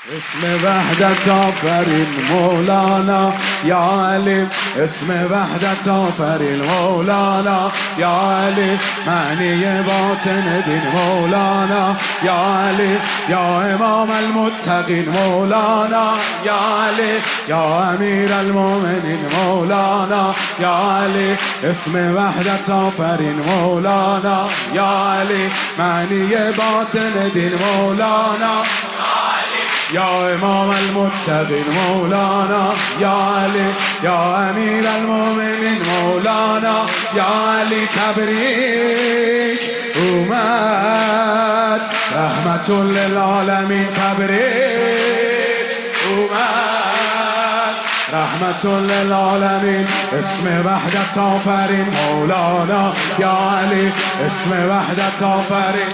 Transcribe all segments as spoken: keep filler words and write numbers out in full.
اسم وحدت آفرین مولانا یا علی، اسم وحدت آفرین مولانا یا علی، معنی باطن دین مولانا یا علی، یا امام المتقین مولانا یا علی، یا امیر المؤمنین مولانا یا علی، اسم وحدت آفرین مولانا یا علی، معنی باطن دین مولانا یا امام المتقین مولانا یا علی، یا امیر المؤمنین مولانا یا علی. تبریک اومد رحمت للعالمین، تبریک اومد رحمت للعالمین. اسم وحدت آفرین مولانا یا علی، اسم وحدت آفرین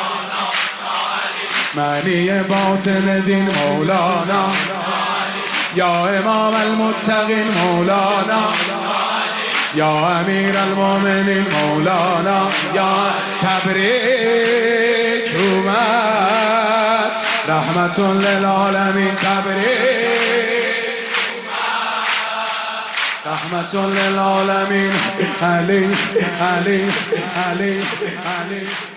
معنی باطن دین مولانا یا امام المتقین مولانا یا امیر المؤمنین مولانا یا تبریک اومد رحمت للعالمین، تبریک رحمت للعالمین. علی علی علی علی